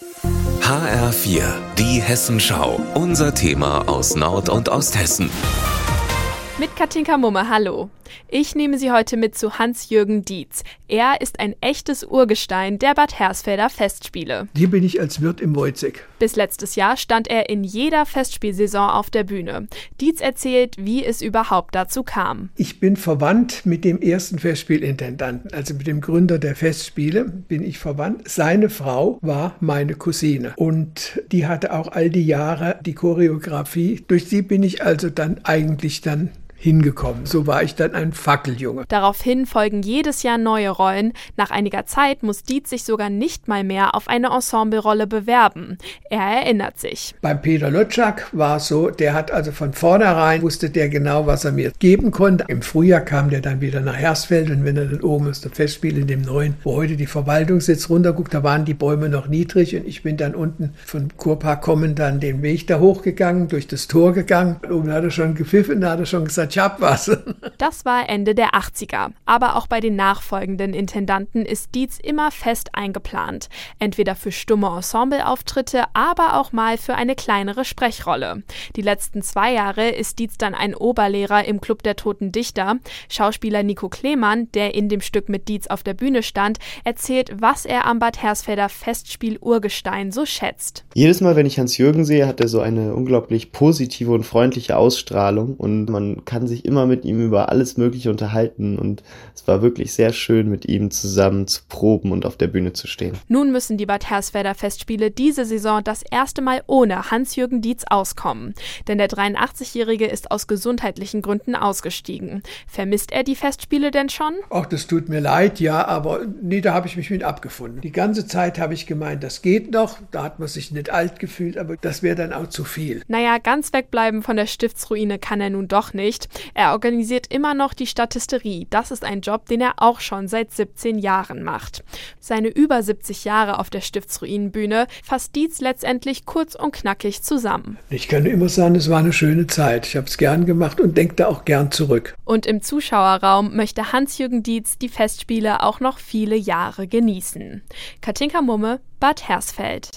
HR4, die Hessenschau. Unser Thema aus Nord- und Osthessen. Mit Katinka Mumme, hallo. Ich nehme Sie heute mit zu Hans-Jürgen Dietz. Er ist ein echtes Urgestein der Bad Hersfelder Festspiele. Hier bin ich als Wirt im Wojzeck. Bis letztes Jahr stand er in jeder Festspielsaison auf der Bühne. Dietz erzählt, wie es überhaupt dazu kam. Ich bin verwandt mit dem ersten Festspielintendanten, also mit dem Gründer der Festspiele bin ich verwandt. Seine Frau war meine Cousine und die hatte auch all die Jahre die Choreografie. Durch sie bin ich also dann hingekommen. So war ich dann ein Fackeljunge. Daraufhin folgen jedes Jahr neue Rollen. Nach einiger Zeit muss Dietz sich sogar nicht mal mehr auf eine Ensemblerolle bewerben. Er erinnert sich. Beim Peter Lotschak war es so, der hat also von vornherein, wusste der genau, was er mir geben konnte. Im Frühjahr kam der dann wieder nach Hersfeld und wenn er dann oben aus dem Festspiel in dem neuen, wo heute die Verwaltung sitzt, runterguckt, da waren die Bäume noch niedrig und ich bin dann unten von Kurpark kommend dann den Weg da hochgegangen, durch das Tor gegangen. Und oben hat er schon gepfiffen, da hat er schon gesagt, ich hab was. Das war Ende der 80er. Aber auch bei den nachfolgenden Intendanten ist Dietz immer fest eingeplant. Entweder für stumme Ensembleauftritte, aber auch mal für eine kleinere Sprechrolle. Die letzten 2 Jahre ist Dietz dann ein Oberlehrer im Club der Toten Dichter. Schauspieler Nico Klemann, der in dem Stück mit Dietz auf der Bühne stand, erzählt, was er am Bad Hersfelder Festspiel Urgestein so schätzt. Jedes Mal, wenn ich Hans-Jürgen sehe, hat er so eine unglaublich positive und freundliche Ausstrahlung und man kann sich immer mit ihm über alles Mögliche unterhalten und es war wirklich sehr schön, mit ihm zusammen zu proben und auf der Bühne zu stehen. Nun müssen die Bad Hersfelder Festspiele diese Saison das erste Mal ohne Hans-Jürgen Dietz auskommen. Denn der 83-Jährige ist aus gesundheitlichen Gründen ausgestiegen. Vermisst er die Festspiele denn schon? Ach, das tut mir leid, ja, aber nee, da habe ich mich mit abgefunden. Die ganze Zeit habe ich gemeint, das geht noch, da hat man sich nicht alt gefühlt, aber das wäre dann auch zu viel. Naja, ganz wegbleiben von der Stiftsruine kann er nun doch nicht. Er organisiert immer noch die Statisterie. Das ist ein Job, den er auch schon seit 17 Jahren macht. Seine über 70 Jahre auf der Stiftsruinenbühne fasst Dietz letztendlich kurz und knackig zusammen. Ich kann immer sagen, es war eine schöne Zeit. Ich habe es gern gemacht und denke da auch gern zurück. Und im Zuschauerraum möchte Hans-Jürgen Dietz die Festspiele auch noch viele Jahre genießen. Katinka Mumme, Bad Hersfeld.